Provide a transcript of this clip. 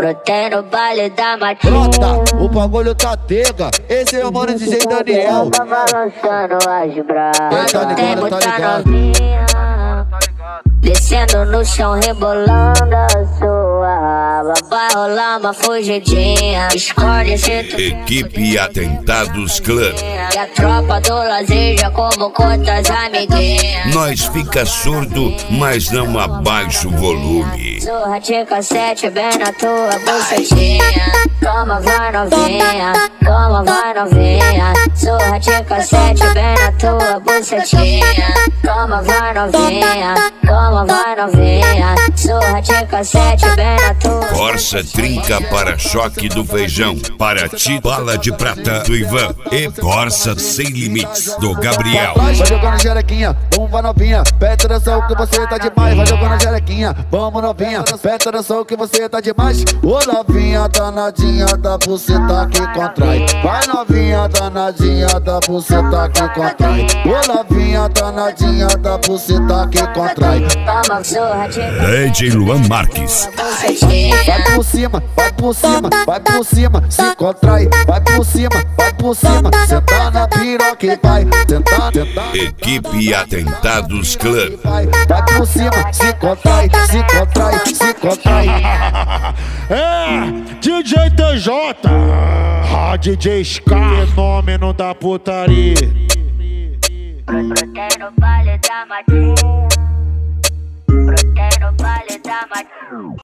Brotei no baile da matinha. Brota, o bagulho tá tega. Esse é o mano DJ Daniel. Tá balançando as bravas. Tá ligado, Tem muita tá ligado. novinha descendo no chão, rebolando a sua raba. Vai rolar uma fugidinha. Escolhe se tu Equipe Atentados Club. e a tropa do Lazeja como contas amiguinhas. Nós fica surdo, mas não abaixa o volume. Surra de cassete bem na tua bucetinha. Toma, vai novinha. Toma, vai novinha. Surra de cassete bem na tua bucetinha. Toma, vai novinha. Toma, vai novinha. Surra de cassete bem na tua. Corsa trinca para-choque do Feijão. Para ti, bala de prata do Ivan. E Corsa sem limites do Gabriel. Vai jogando xerequinha, vamos vai novinha. Presta atenção que você tá demais. Vai jogando xerequinha, vamos novinha. Presta atenção que você tá demais. Ô novinha danadinha da buceta que contrai. Vai novinha danadinha da buceta que contrai. Ô novinha danadinha da buceta que contrai. Toma, surra de DJ Luan Marques. bucetinha. Vai por cima, vai por cima, vai por cima, se contrai. Vai por cima, vai por cima. Senta na piroca e vai. Sentar. Equipe Atentados Club. Vai por cima, se contrai, se contrai, se contrai. É, DJ TJ, DJ Ska, fenômeno da putaria. Brotei no baile da matinha. Brotei no baile da matinha.